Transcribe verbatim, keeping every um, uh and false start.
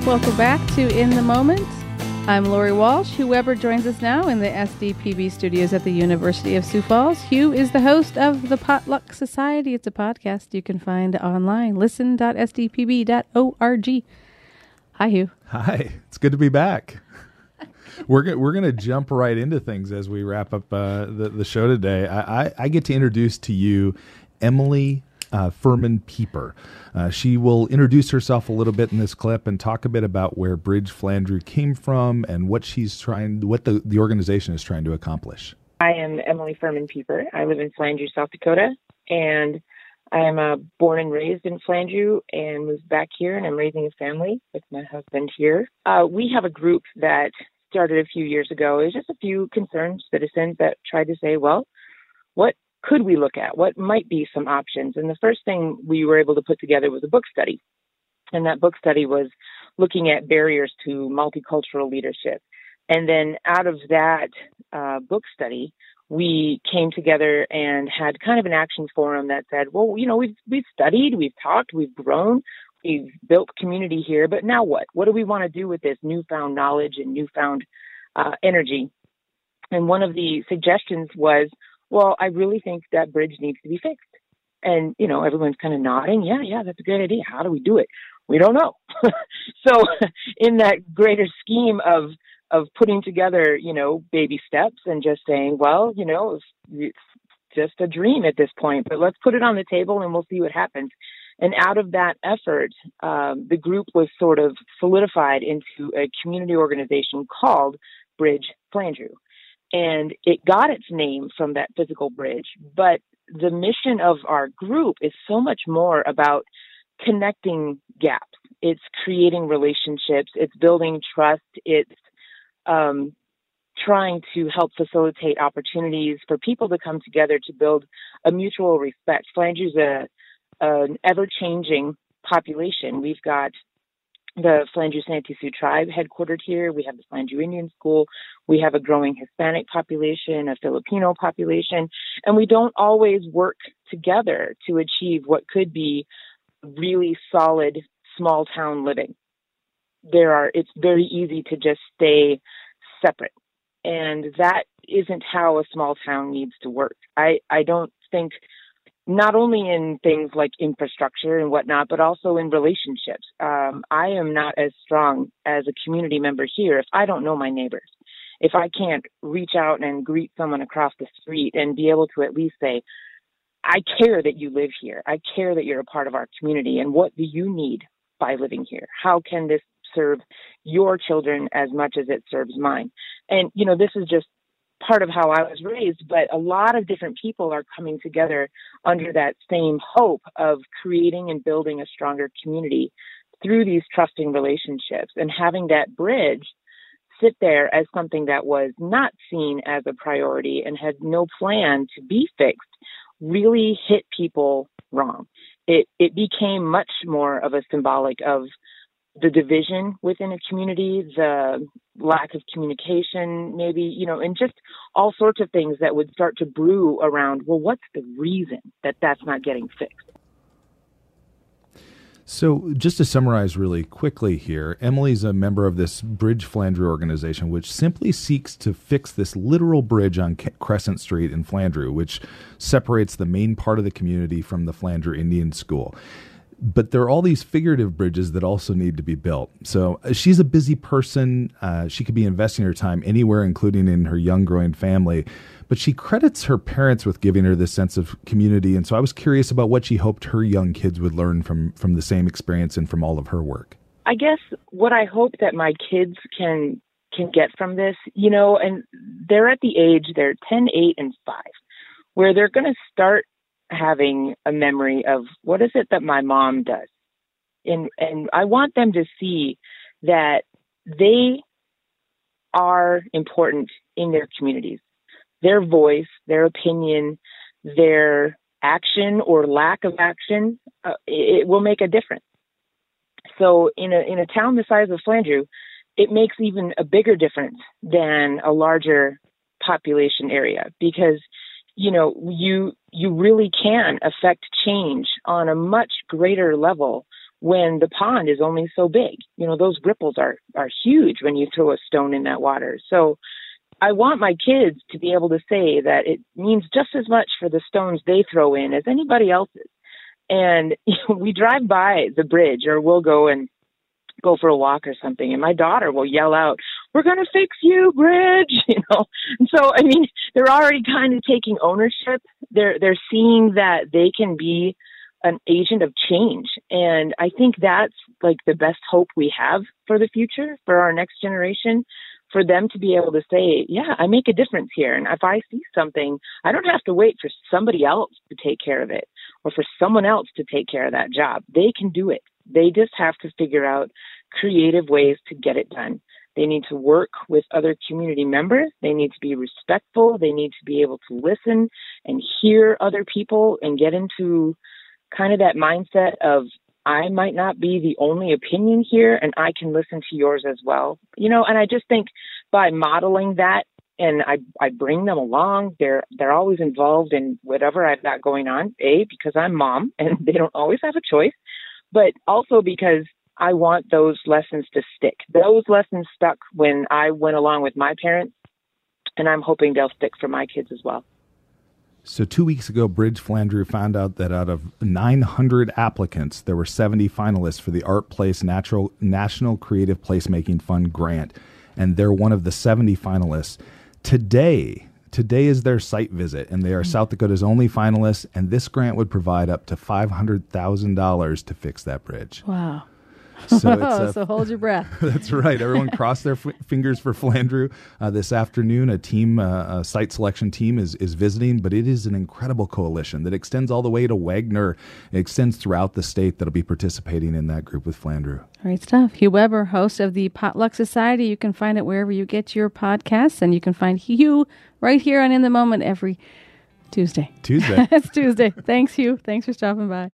Welcome back to In the Moment. I'm Lori Walsh. Hugh Weber joins us now in the S D P B studios at the University of Sioux Falls. Hugh is the host of the Potluck Society. It's a podcast you can find online. listen dot s d p b dot org. Hi, Hugh. Hi. It's good to be back. We're go- we're going to jump right into things as we wrap up uh, the, the show today. I, I, I get to introduce to you Emily uh, Furman Pieper. Uh, she will introduce herself a little bit in this clip and talk a bit about where Bridge Flandreau came from and what she's trying, what the, the organization is trying to accomplish. I am Emily Furman Pieper. I live in Flandreau, South Dakota, and I'm uh, born and raised in Flandreau and moved back here, and I'm raising a family with my husband here. Uh, we have a group that started a few years ago. It was just a few concerned citizens that tried to say, well, what could we look at? What might be some options? And the first thing we were able to put together was a book study. And that book study was looking at barriers to multicultural leadership. And then out of that uh, book study, we came together and had kind of an action forum that said, well, you know, we've, we've studied, we've talked, we've grown, we've built community here, but now what? What do we want to do with this newfound knowledge and newfound uh, energy? And one of the suggestions was, well, I really think that bridge needs to be fixed. And, you know, everyone's kind of nodding. Yeah, yeah, that's a good idea. How do we do it? We don't know. So in that greater scheme of of putting together, you know, baby steps and just saying, well, you know, it's, it's just a dream at this point, but let's put it on the table and we'll see what happens. And out of that effort, um, the group was sort of solidified into a community organization called Bridge Flandreau. And it got its name from that physical bridge. But the mission of our group is so much more about connecting gaps. It's creating relationships. It's building trust. It's um, trying to help facilitate opportunities for people to come together to build a mutual respect. Flandreau's a, an ever-changing population. We've got the Flandreau Santee Sioux tribe headquartered here. We have the Flandreau Indian School. We have a growing Hispanic population, a Filipino population, and we don't always work together to achieve what could be really solid small town living. There are, it's very easy to just stay separate, and that isn't how a small town needs to work. I, I don't think, not only in things like infrastructure and whatnot, but also in relationships. Um, I am not as strong as a community member here if I don't know my neighbors. If I can't reach out and greet someone across the street and be able to at least say, I care that you live here. I care that you're a part of our community. And what do you need by living here? How can this serve your children as much as it serves mine? And, you know, this is just part of how I was raised, but a lot of different people are coming together under that same hope of creating and building a stronger community through these trusting relationships, and having that bridge sit there as something that was not seen as a priority and had no plan to be fixed really hit people wrong. It, it became much more of a symbolic of the division within a community, the lack of communication, maybe, you know, and just all sorts of things that would start to brew around, well, what's the reason that that's not getting fixed? So just to summarize really quickly here, Emily's a member of this Bridge Flandreau organization, which simply seeks to fix this literal bridge on Crescent Street in Flandreau, which separates the main part of the community from the Flandreau Indian School. But there are all these figurative bridges that also need to be built. So uh, she's a busy person. Uh, she could be investing her time anywhere, including in her young growing family. But she credits her parents with giving her this sense of community. And so I was curious about what she hoped her young kids would learn from, from the same experience and from all of her work. I guess what I hope that my kids can can get from this, you know, and they're at the age, they're ten, eight, and five, where they're going to start having a memory of what is it that my mom does. And and I want them to see that they are important in their communities. Their voice, their opinion, their action or lack of action, uh, it will make a difference. So in a in a town the size of Flandreau, it makes even a bigger difference than a larger population area, because you know, you you really can affect change on a much greater level when the pond is only so big. You know, those ripples are, are huge when you throw a stone in that water. So I want my kids to be able to say that it means just as much for the stones they throw in as anybody else's. And you know, we drive by the bridge, or we'll go and go for a walk or something, and my daughter will yell out, "We're going to fix you, bridge!" You know. And so, I mean, they're already kind of taking ownership. They're they're seeing that they can be an agent of change, and I think that's like the best hope we have for the future, for our next generation, for them to be able to say, "Yeah, I make a difference here." And if I see something, I don't have to wait for somebody else to take care of it, or for someone else to take care of that job. They can do it. They just have to figure out creative ways to get it done. They need to work with other community members. They need to be respectful. They need to be able to listen and hear other people and get into kind of that mindset of, I might not be the only opinion here, and I can listen to yours as well. You know, and I just think by modeling that, and I, I bring them along, they're they're always involved in whatever I've got going on, A, because I'm mom, and they don't always have a choice, but also because I want those lessons to stick. Those lessons stuck when I went along with my parents, and I'm hoping they'll stick for my kids as well. So two weeks ago, Bridge Flandreau found out that out of nine hundred applicants, there were seventy finalists for the Art Place Natural National Creative Placemaking Fund grant, and they're one of the seventy finalists. Today, today is their site visit, and they are South Dakota's only finalists, and this grant would provide up to five hundred thousand dollars to fix that bridge. Wow. So, it's a, a, so hold your breath. That's right. Everyone cross their f- fingers for Flandreau. Uh, this afternoon, a team, uh, a site selection team is, is visiting, but it is an incredible coalition that extends all the way to Wagner. It extends throughout the state that'll be participating in that group with Flandreau. Great stuff. Hugh Weber, host of the Potluck Society. You can find it wherever you get your podcasts, and you can find Hugh right here on In the Moment every Tuesday. Tuesday. It's Tuesday. Thanks, Hugh. Thanks for stopping by.